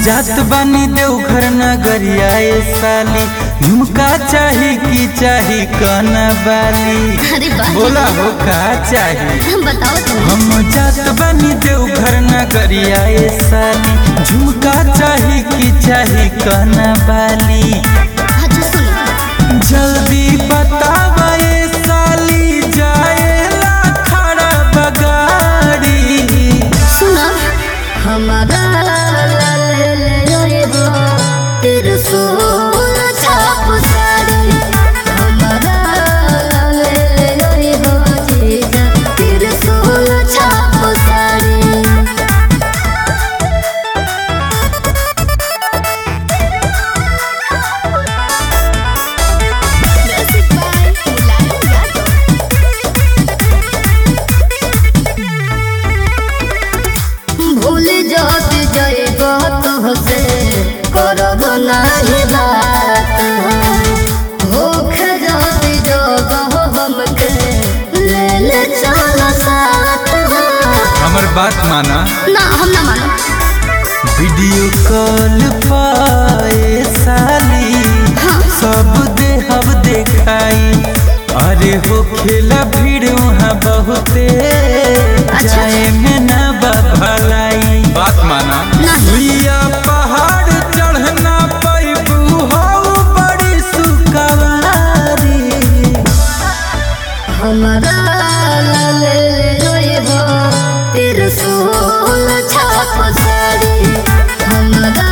जात बानी देवघर नगरिया साली, झुमका चाही की चाही काना बाली। अरे वाह, बोला हो का चाही बताओ तुम। हम जात बानी देवघर नगरिया साली, झुमका चाही की चाही काना बाली। अच्छा सुनो, जल्दी बतावा ये साली, जाएला खड़ा बगाड़ी। सुनो हमारा त्रिशूल छाप साड़ी, हमारा जीजा त्रिशूल छाप साड़ी। भूल जात जाएगा तुहसे करब नाही बात, होख जाती जगह हमके ले ले चल साथ। हमर बात माना, ना हम ना मानो। वीडियो कॉल पाए साली, हाँ। सब देहब देखाई। अरे हो खेला भीड़ वहाँ बहुते, अच्छा। जाए में ना भलाई। बात माना, सुइया पहाड़ चढ़ना पैबू हो बड़ी सुकवारी। हमारा त्रिशूल छाप साड़ी, हमारा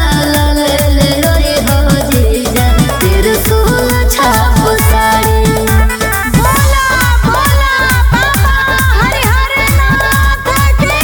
जीजा त्रिशूल छाप साड़ी। बोला बोला बाबा हरिहर नाथ की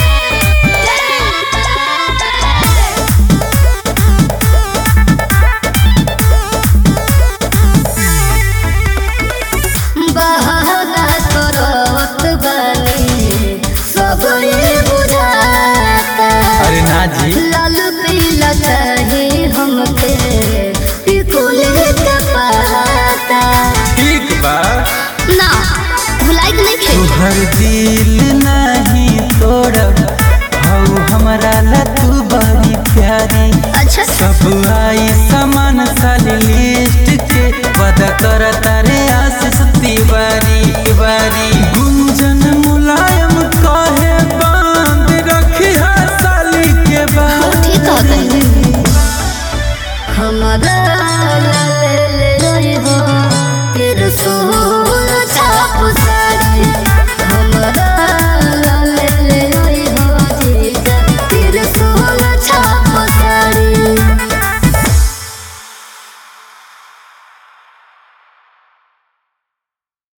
जय। बहाना करत बानी सब ये बुझाता। अरे ना जी, लाल पीला चाही हमके पिकुले के पाता। ठीक बा, ना भुलाई के नहीं खे। तुहर दिल नहीं तोड़ब, हऊ हमरा ला तू बड़ी प्यारी। अच्छा सब आई सामान साली लिस्ट के, वादा कर तारे आशीष तिवारी।